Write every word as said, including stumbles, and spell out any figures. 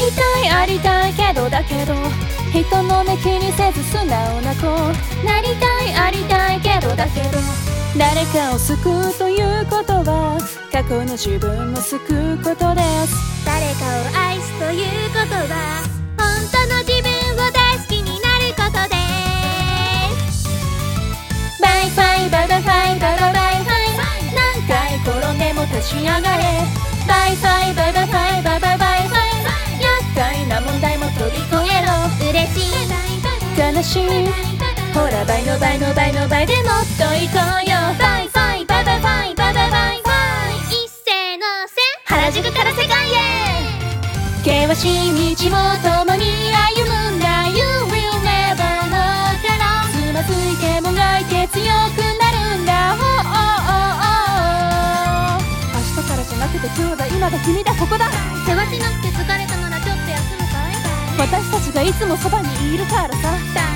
りたいありたいけどだけど人の目気にせず素直な子。なりたいありたいけどだけど誰かを救うということは過去の自分も救うことです。 誰かを愛すということは本当の自分を大好きになることです。 バイファイバイバイファイバイバイバイファイ何回転んでも立ち上がれ。バイファイバイバイファイバイバイバイファイ厄介な問題も飛び越えろ。 嬉しい悲しいほら倍の倍の倍の倍でもっと行こうよ。バイファイバイバイファイバイバイバイファイ一斉のせ原宿から世界へ険しい道を共に歩むんだ You will never walk alone つまずいてもがいて強くなるんだ Oh oh oh oh 明日からじゃなくて今日だ今だ君だここだ。 世話しなくて疲れたならちょっと休むかい。 私たちがいつもそばにいるからさ。